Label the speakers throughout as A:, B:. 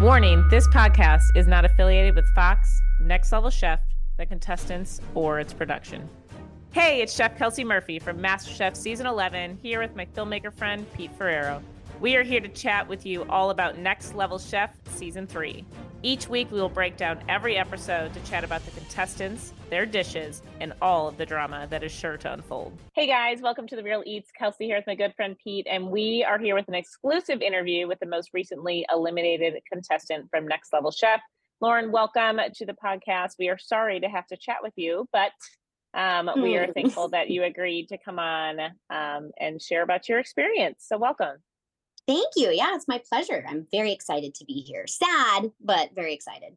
A: Warning, this podcast is not affiliated with Fox, Next Level Chef, the contestants, or its production. Hey, it's Chef Kelsey Murphy from MasterChef Season 11, here with my filmmaker friend, Pete Ferrero. We are here to chat with you all about Next Level Chef Season 3. Each week, we will break down every episode to chat about the contestants, their dishes, and all of the drama that is sure to unfold. Hey guys, welcome to The Real Eats. Kelsey here with my good friend Pete, and we are here with an exclusive interview with the most recently eliminated contestant from Next Level Chef. Lauren, welcome to the podcast. We are sorry to have to chat with you, but we are thankful that you agreed to come on and share about your experience. So welcome.
B: Thank you. Yeah, it's my pleasure. I'm very excited to be here. Sad, but very excited.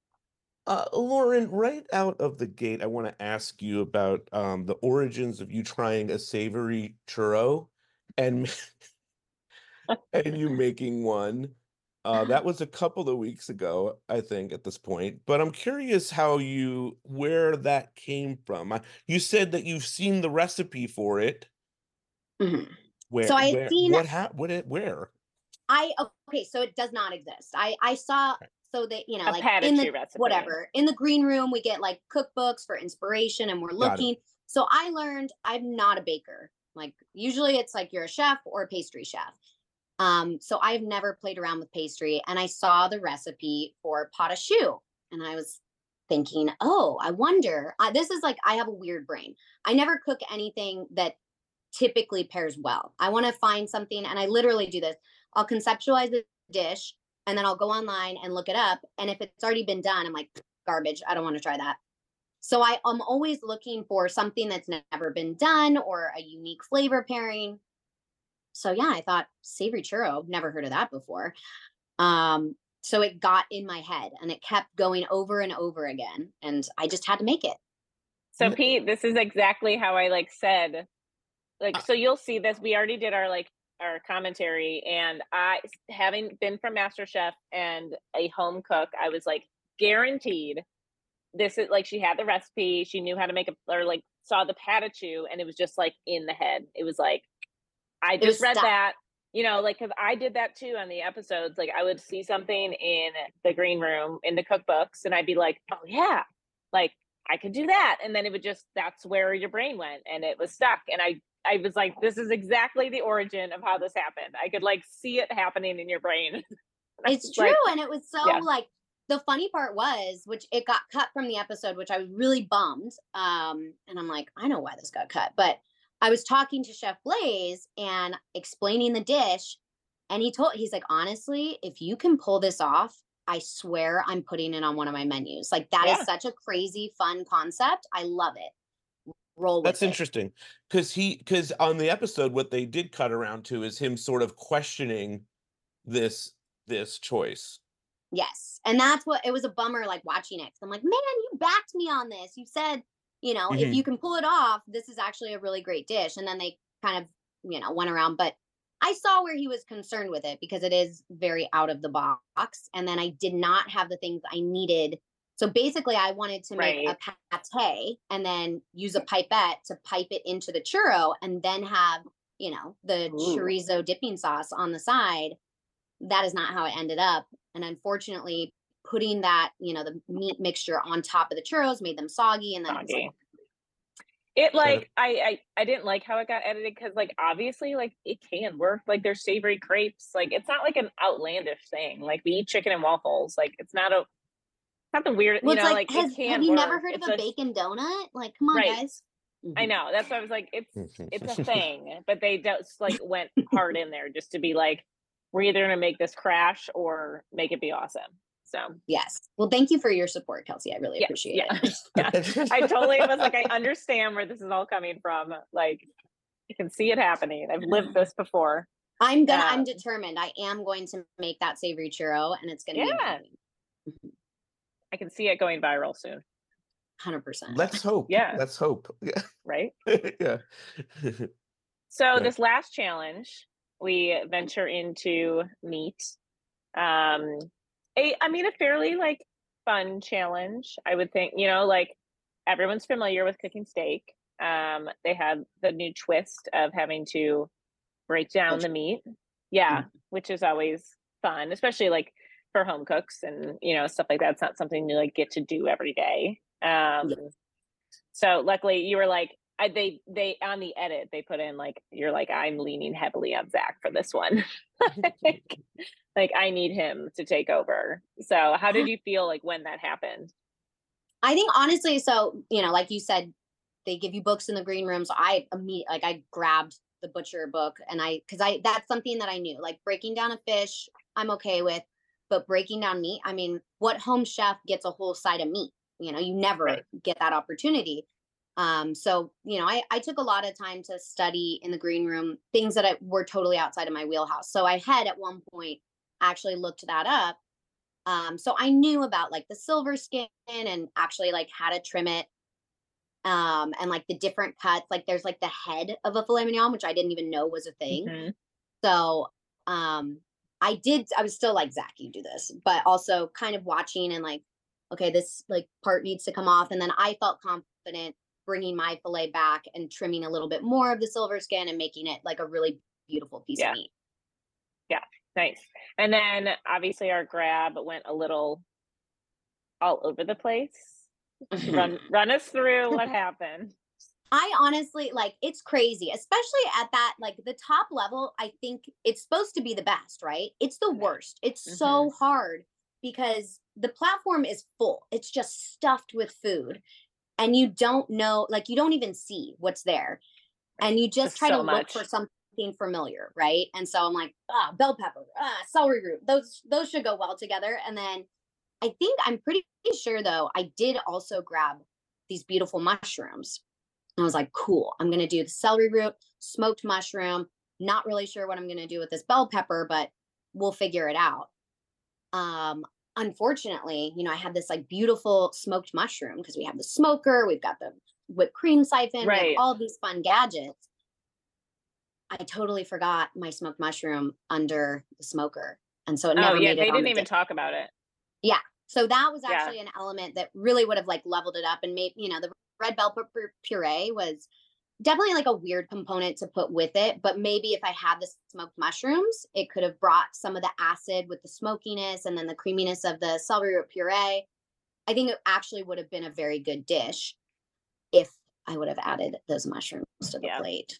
C: Lauren, right out of the gate, I want to ask you about the origins of you trying a savory churro and and you making one. That was a couple of weeks ago, I think, at this point. But I'm curious where that came from. You said that you've seen the recipe for it.
B: Mm-hmm.
C: Where?
B: So I had seen
C: where?
B: Okay, so it does not exist. I saw so that
A: A
B: like in the
A: recipe.
B: whatever in the green room we get like cookbooks for inspiration and we're looking. So I learned I'm not a baker. Like usually it's like you're a chef or a pastry chef. So I've never played around with pastry, and I saw the recipe for pot au choux, and I was thinking, oh, I wonder. This is like I have a weird brain. I never cook anything that typically pairs well. I want to find something, and I literally do this. I'll conceptualize the dish, and then I'll go online and look it up. And if it's already been done, I'm like, garbage. I don't want to try that. So I'm always looking for something that's never been done or a unique flavor pairing. So yeah, I thought savory churro, never heard of that before. So it got in my head and it kept going over and over again. And I just had to make it.
A: So Pete, this is exactly how I said, so you'll see this. We already did our commentary, and I, having been from MasterChef and a home cook, I was like, guaranteed this is she had the recipe. She knew how to make saw the pat au choux, and it was just in the head. It was like, I just read that, because I did that too on the episodes. I would see something in the green room in the cookbooks, and I'd be like, oh yeah, I could do that. And then it would that's where your brain went, and it was stuck. And I was like, this is exactly the origin of how this happened. I could see it happening in your brain.
B: It's true. And it was so the funny part was, which it got cut from the episode, which I was really bummed. And I'm like, I know why this got cut, but I was talking to Chef Blaze and explaining the dish. And he's like, honestly, if you can pull this off, I swear I'm putting it on one of my menus. That is such a crazy, fun concept. I love it. Roll with
C: That's interesting. Because on the episode, what they did cut around to is him sort of questioning this choice.
B: Yes. And that's what, it was a bummer watching it. I'm like, man, you backed me on this. You said, if you can pull it off, this is actually a really great dish. And then they kind of, went around. But I saw where he was concerned with it because it is very out of the box. And then I did not have the things I needed. So basically, I wanted to make a pate and then use a pipette to pipe it into the churro and then have, the chorizo dipping sauce on the side. That is not how it ended up. And unfortunately, putting that, the meat mixture on top of the churros made them soggy. And then
A: I didn't like how it got edited because obviously it can work. There's savory crepes. It's not an outlandish thing. We eat chicken and waffles. It's not the weird,
B: well,
A: it can
B: have you
A: work.
B: never heard of a bacon donut? Come on, guys.
A: I know. That's why I was like, it's a thing, but they just went hard in there just to be we're either going to make this crash or make it be awesome. So
B: yes. Well, thank you for your support, Kelsey. I really appreciate it.
A: Yeah. I totally was I understand where this is all coming from. You can see it happening. I've lived this before.
B: I'm determined. I am going to make that savory churro, and it's going to be amazing.
A: I can see it going viral soon.
B: 100%.
C: Let's hope.
A: Yeah.
C: Let's hope. Yeah.
A: Right?
C: Yeah.
A: So this last challenge, we venture into meat. A fairly fun challenge, I would think. Everyone's familiar with cooking steak. They had the new twist of having to break down the meat. Yeah, which is always fun, especially for home cooks and, you know, stuff like that. It's not something you like get to do every day. So luckily you were like, they on the edit, they put in like, you're like, I'm leaning heavily on Zach for this one. Like I need him to take over. So how did you feel like when that happened?
B: I think honestly, so, you know, like you said, they give you books in the green room. So I grabbed the butcher book and that's something that I knew, like breaking down a fish, I'm okay with, but breaking down meat, I mean, what home chef gets a whole side of meat? You know, you never get that opportunity. So, you know, I took a lot of time to study in the green room, things that were totally outside of my wheelhouse. So I had at one point actually looked that up. So I knew about like the silver skin and actually like how to trim it. And like the different cuts, like there's like the head of a filet mignon, which I didn't even know was a thing. Mm-hmm. So, I was still like, Zach, you do this, but also kind of watching and like, okay, this like part needs to come off. And then I felt confident bringing my filet back and trimming a little bit more of the silver skin and making it like a really beautiful piece of meat.
A: Yeah. Nice. And then obviously our grab went a little all over the place. Run us through what happened.
B: I honestly, like, it's crazy, especially at that, like the top level. I think it's supposed to be the best, right? It's the worst. It's so hard because the platform is full. It's just stuffed with food and you don't know, like, you don't even see what's there. And you just try to look for something familiar, right? And so I'm like, bell pepper, celery root. Those should go well together. And then I'm pretty sure though, I did also grab these beautiful mushrooms. And I was like, cool, I'm going to do the celery root, smoked mushroom. Not really sure what I'm going to do with this bell pepper, but we'll figure it out. Unfortunately, you know, I had this like beautiful smoked mushroom because we have the smoker, we've got the whipped cream siphon, we have all these fun gadgets. I totally forgot my smoked mushroom under the smoker. And so it never made it.
A: They didn't even talk about it.
B: Yeah. So that was actually an element that really would have like leveled it up and made, you know, the red bell pepper puree was definitely like a weird component to put with it. But maybe if I had the smoked mushrooms, it could have brought some of the acid with the smokiness and then the creaminess of the celery root puree. I think it actually would have been a very good dish if I would have added those mushrooms to the plate.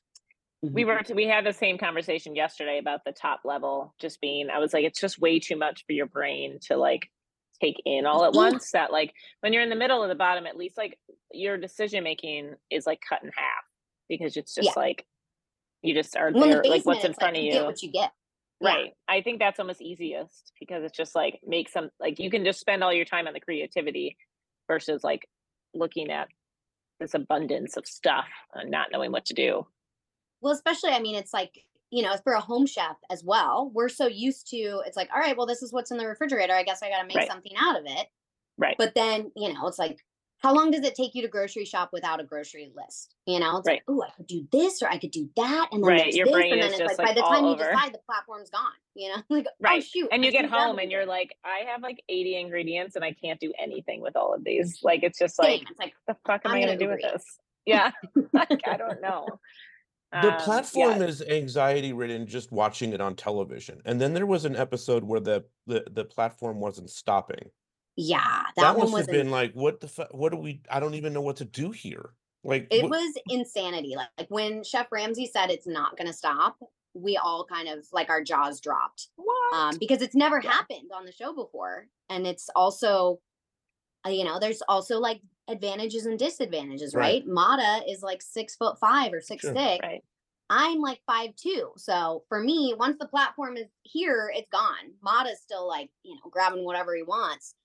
A: We had the same conversation yesterday about the top level just being, I was like, it's just way too much for your brain to like take in all at once. That like when you're in the middle of the bottom, at least like your decision making is like cut in half because it's just like you just are there, like what's in front of you.
B: Get what you get.
A: Right. I think that's almost easiest because it's just like make some, like you can just spend all your time on the creativity versus like looking at this abundance of stuff and not knowing what to do.
B: Well, especially, I mean, it's like, you know, for a home chef as well, we're so used to, it's like, all right, well, this is what's in the refrigerator. I guess I got to make something out of it.
A: Right.
B: But then, you know, it's like, how long does it take you to grocery shop without a grocery list? You know, it's like, oh, I could do this or I could do that. And then
A: your brain
B: and then
A: is
B: it's
A: just
B: like, by the time
A: you
B: decide, the platform's gone, you know, like, oh, shoot.
A: And you get home and you're like, I have like 80 ingredients and I can't do anything with all of these. Like, it's just like,
B: it's like
A: the fuck am I going to do with this? Yeah. Like, I don't know.
C: The platform is anxiety ridden just watching it on television. And then there was an episode where the platform wasn't stopping.
B: Yeah.
C: That must have been like, what the fuck? What do we, I don't even know what to do here. Like
B: it was insanity. Like when Chef Ramsay said it's not going to stop, we all kind of like our jaws dropped.
A: What?
B: Because it's never happened on the show before. And it's also, you know, there's also like advantages and disadvantages, right? Mata is like 6'5" or 6'6".
A: Right.
B: I'm like 5'2". So for me, once the platform is here, it's gone. Mata's still like, you know, grabbing whatever he wants.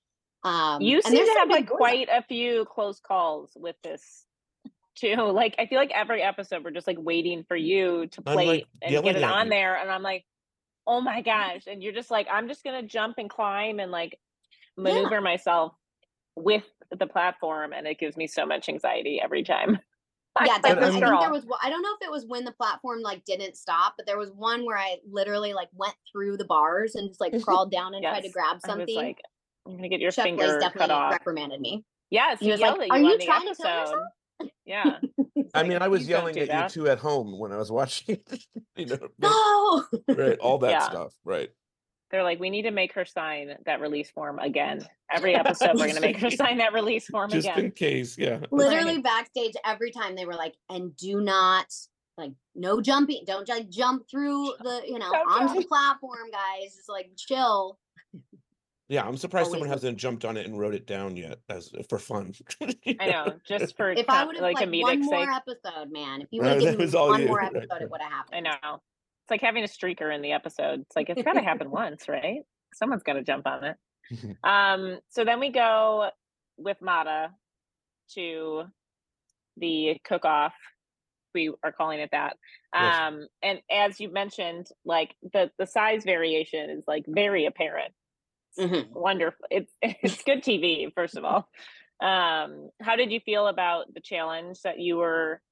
A: You seem to have like quite a few close calls with this too. Like I feel like every episode we're just like waiting for you to play and get it on there. And I'm like, oh my gosh. And you're just like, I'm just gonna jump and climb and like maneuver myself with the platform, and it gives me so much anxiety every time.
B: Yeah, definitely. I think there was, I don't know if it was when the platform like didn't stop, but there was one where I literally like went through the bars and just like crawled down and tried to grab something. I was
A: like, I'm gonna get your
B: Chef
A: finger
B: definitely
A: cut off.
B: Reprimanded me.
A: Yes, he was like,
B: "Are you trying to kill yourself?"
A: Yeah.
C: I mean, I was yelling at you too at home when I was watching. You know,
B: no,
C: right? All that stuff, right?
A: They're like, we need to make her sign that release form again. Every episode, we're going to make her sign that release form
C: just
A: again.
C: in case. Yeah.
B: Literally backstage every time they were like, and do not like no jumping. Don't like jump through the, onto the platform, guys. Just like chill.
C: Yeah, I'm surprised someone
B: Always
C: hasn't jumped on it and wrote it down yet as for fun.
A: I know, just for
B: if I would have like
A: comedic
B: one more
A: sake.
B: episode, man. If you would have given me one more episode, it would have happened.
A: I know. It's like having a streaker in the episode. It's like it's got to happen once, right? Someone's got to jump on it. So then we go with Mata to the cook-off. We are calling it that.
C: Yes.
A: And as you mentioned, like the size variation is like very apparent. Wonderful. It's good TV, first of all. How did you feel about the challenge that you were,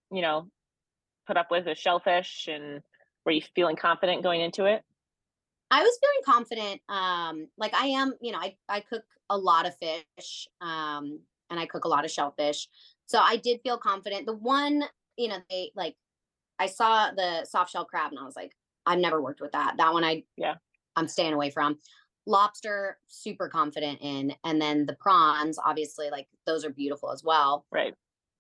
A: put up with shellfish, and were you feeling confident going into it?
B: I was feeling confident. Like I am, I cook a lot of fish, and I cook a lot of shellfish. So I did feel confident. The one, they like, I saw the soft shell crab and I was like, I've never worked with that. That one I'm staying away from. Lobster, super confident in. And then the prawns, obviously, like those are beautiful as well.
A: Right.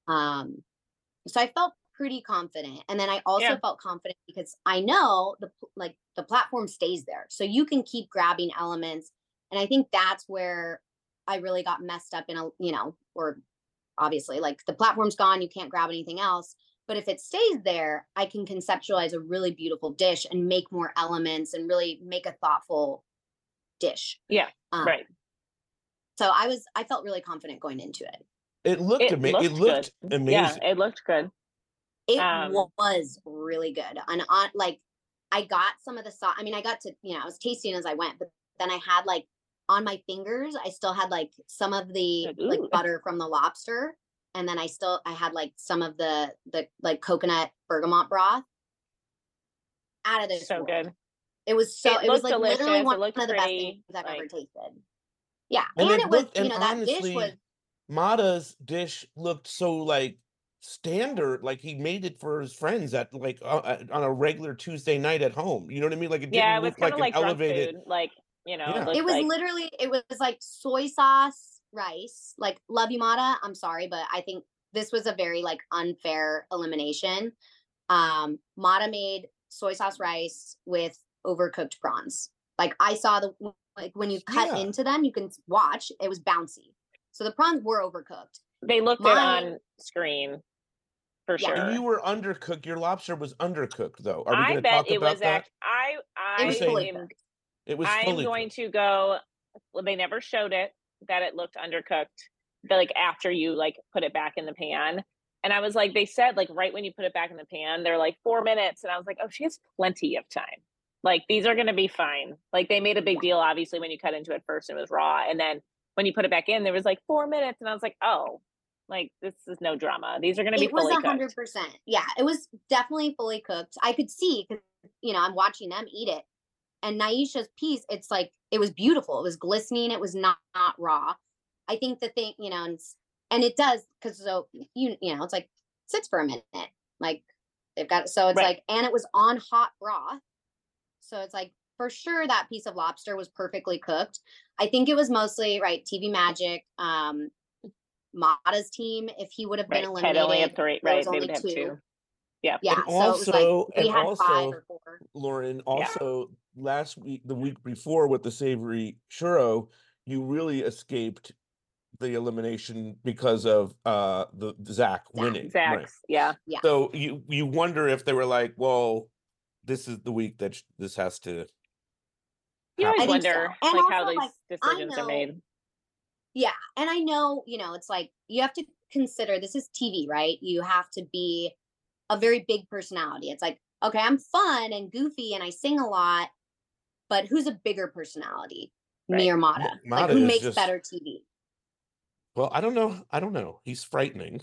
B: So I felt pretty confident. And then I also felt confident because I know the platform stays there. So you can keep grabbing elements. And I think that's where I really got messed up in or obviously like the platform's gone, you can't grab anything else. But if it stays there, I can conceptualize a really beautiful dish and make more elements and really make a thoughtful dish.
A: Yeah. Right.
B: So I felt really confident going into it.
C: It looked amazing. It looked amazing.
A: Yeah, it looked good.
B: It was really good. And I got some of the sauce. I mean, I got to, I was tasting as I went, but then I had like on my fingers, I still had like some of the like butter from the lobster. And then I had like some of the like coconut bergamot broth out of this.
A: So good.
B: It was it was like
A: delicious.
B: Literally one of the
A: pretty,
B: best things I've ever tasted. Yeah.
C: And
B: it was,
C: and
B: that
C: honestly,
B: dish was.
C: Mata's dish looked so like standard, like he made it for his friends at like on a regular Tuesday night at home. You know what I mean? Like it didn't look like an elevated
A: food, like
B: it was literally, it was like soy sauce rice. Like, love you, Mata, I'm sorry, but I think this was a very like unfair elimination. Mata made soy sauce rice with overcooked prawns. Like I saw like when you cut into them, you can watch, it was bouncy. So the prawns were overcooked.
A: They looked it on screen for sure.
C: And you were undercooked. Your lobster was undercooked, though. Are we going to
A: bet
C: talk
A: it
C: about
A: was
C: that?
A: it was fully
B: cooked.
C: It was
A: I'm
C: fully
A: going
C: cooked.
A: to go. Well, they never showed it that it looked undercooked. But like after you like put it back in the pan, and I was like, they said like right when you put it back in the pan, they're like 4 minutes, and I was like, oh, she has plenty of time. Like these are going to be fine. Like they made a big deal, obviously, when you cut into it first, it was raw, and then when you put it back in, there was like 4 minutes, and I was like, oh, like this is no drama. These are going to be fully cooked. It was
B: 100%. Yeah, it was definitely fully cooked. I could see because I'm watching them eat it, and Naisha's piece, it's like it was beautiful. It was glistening. It was not raw. I think the thing, and it does because so it's like sits for a minute. Like they've got so it's like, and it was on hot broth, so it's like for sure that piece of lobster was perfectly cooked. I think it was mostly TV Magic, Mata's team. If he would have been eliminated,
A: Ted only had 3. Right,
B: they
A: would have 2. Yeah.
C: And
B: so
C: also,
B: it was like we had
C: also,
B: 5 or 4.
C: Lauren, also last week, the week before with the savory churro, you really escaped the elimination because of the Zach winning.
A: Zach's, yeah.
C: So you wonder if they were like, well, this is the week that this has to.
A: You always wonder
B: so.
A: how these decisions are made.
B: Yeah, and I know it's like you have to consider this is TV, right? You have to be a very big personality. It's like, okay, I'm fun and goofy and I sing a lot, but who's a bigger personality, me or Mata? Like who makes better TV?
C: Well, I don't know. He's frightening.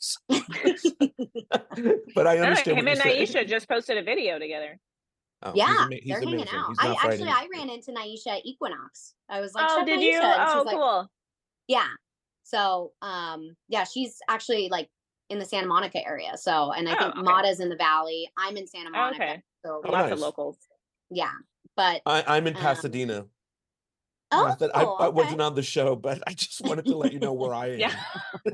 C: But I understand.
A: Him and Naisha just posted a video together.
C: Oh,
B: yeah,
C: he's
B: they're hanging out. I ran into Naisha at Equinox. I was like,
A: oh, did you? Oh, cool.
B: Yeah. So, she's actually like in the Santa Monica area. So, and I think Mata's in the Valley. I'm in Santa Monica.
A: Okay.
B: So
A: lots of locals.
B: Yeah. but
C: I'm in Pasadena. Not that I
B: okay.
C: wasn't on the show, but I just wanted to let you know where I am.
A: Yeah.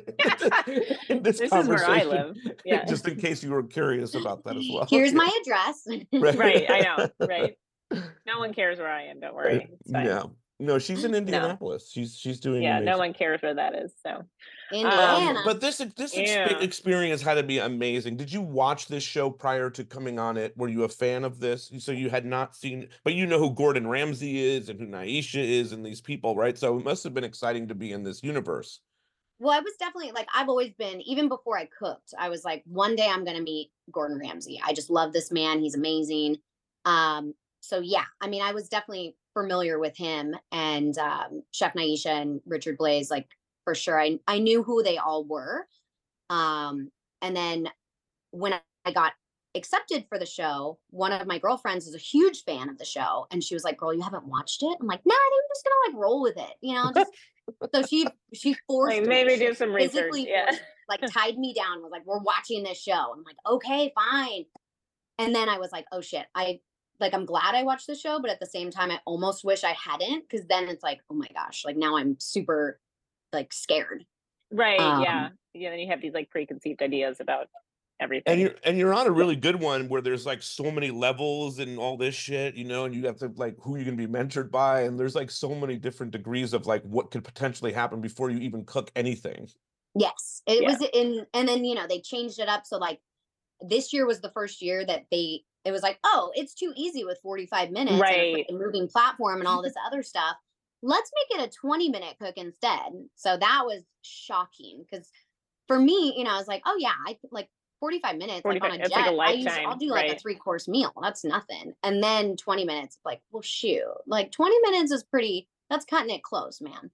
C: In this
A: This is where I
C: conversation,
A: live. Yeah.
C: just in case you were curious about that as well.
B: Here's
C: Yeah.
B: my address.
A: Right. I know. Right. No one cares where I am. Don't worry. It's fine.
C: Yeah. No, she's in
A: No.
C: Indianapolis. She's doing
A: Yeah.
C: amazing.
A: No one cares where that is. So.
B: Indiana.
C: But this
A: Yeah.
C: experience had to be amazing. Did you watch this show prior to coming on it? Were you a fan of this? So you had not seen, but you know who Gordon Ramsay is and who Nyesha is and these people, right? So it must have been exciting to be in this universe.
B: Well, I was definitely like, I've always been, even before I cooked, I was like, one day I'm going to meet Gordon Ramsay. I just love this man. He's amazing. So yeah, I mean, I was definitely familiar with him and Chef Nyesha and Richard Blais, like for sure. I knew who they all were. And then when I got accepted for the show, one of my girlfriends is a huge fan of the show. And she was like, girl, you haven't watched it? I'm like, nah, I think I'm just going to like roll with it, you know, just so she forced
A: Like, maybe
B: me.
A: do some research. Yeah.
B: Like tied me down, was like, we're watching this show. I'm like, okay, fine. And then I was like, oh shit. I'm glad I watched the show, but at the same time, I almost wish I hadn't, because then it's like, oh my gosh, like now I'm super like scared.
A: Right. Yeah. Then you have these like preconceived ideas about everything.
C: And you're on a really good one where there's like so many levels and all this shit, you know, and you have to like who you're gonna be mentored by, and there's like so many different degrees of like what could potentially happen before you even cook anything.
B: Yes, it was and then they changed it up. So like this year was the first year that it was like, oh, it's too easy with 45 minutes,
A: right?
B: And a moving platform and all this other stuff. Let's make it a 20-minute cook instead. So that was shocking, because for me, I was like, oh yeah, I like 45 minutes, like on a jet,
A: like a lifetime,
B: I'll do like a 3-course meal. That's nothing. And then 20 minutes, like, well, shoot, like 20 minutes is that's cutting it close, man.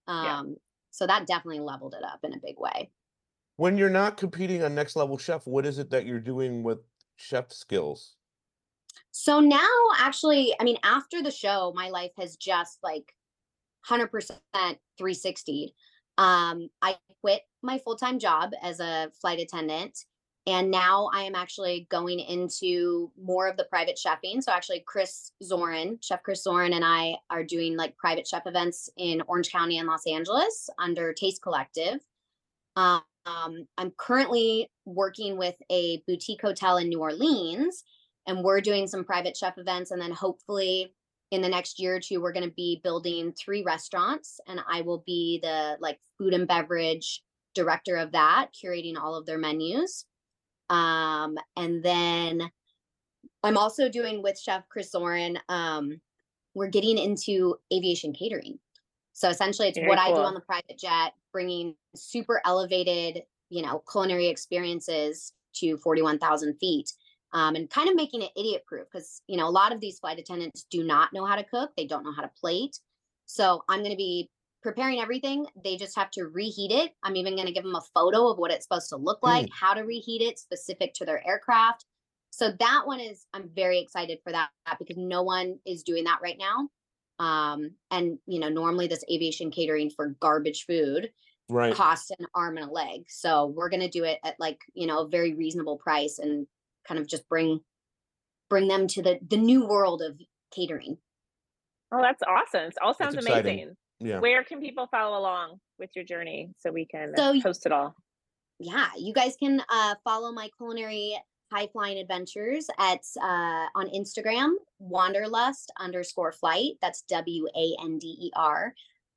B: So that definitely leveled it up in a big way.
C: When you're not competing on Next Level Chef, what is it that you're doing with chef skills?
B: So now, actually, I mean, after the show, my life has just like 100% 360. I quit my full-time job as a flight attendant, and now I am actually going into more of the private chefing. So actually Chef Chris Zorin and I are doing like private chef events in Orange County and Los Angeles under Taste Collective. I'm currently working with a boutique hotel in New Orleans, and we're doing some private chef events. And then hopefully in the next year or two, we're going to be building 3 restaurants, and I will be the like food and beverage director of that, curating all of their menus. And then I'm also doing with Chef Chris Zorin, we're getting into aviation catering. So essentially it's what I do on the private jet, bringing super elevated, culinary experiences to 41,000 feet, and kind of making it idiot proof, because, a lot of these flight attendants do not know how to cook. They don't know how to plate. So I'm going to be preparing everything. They just have to reheat it. I'm even going to give them a photo of what it's supposed to look like, how to reheat it specific to their aircraft. So that one I'm very excited for that, because no one is doing that right now. And normally this aviation catering for garbage food costs an arm and a leg. So we're going to do it at like, a very reasonable price, and kind of just bring them to the new world of catering.
A: Oh, that's awesome. It all sounds amazing.
C: Yeah.
A: Where can people follow along with your journey so we can post it all?
B: Yeah, you guys can follow my culinary high flying adventures at on Instagram, wanderlust_flight. That's WANDER.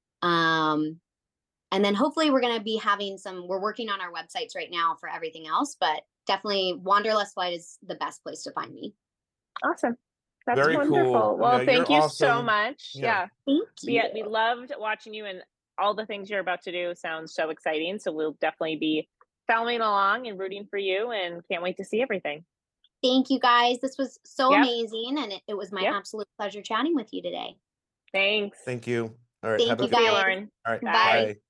B: And then hopefully we're going to be having we're working on our websites right now for everything else, but definitely Wanderlust Flight is the best place to find me.
A: Awesome. That's
C: very
A: wonderful.
C: Cool.
A: Well, thank you so much.
B: Yeah. Thank you.
A: We loved watching you, and all the things you're about to do sounds so exciting. So we'll definitely be following along and rooting for you, and can't wait to see everything.
B: Thank you guys. This was so amazing, and it was my absolute pleasure chatting with you today.
A: Thanks.
C: Thank you. All right.
B: Thank you guys.
A: Lauren.
C: All right.
B: Bye.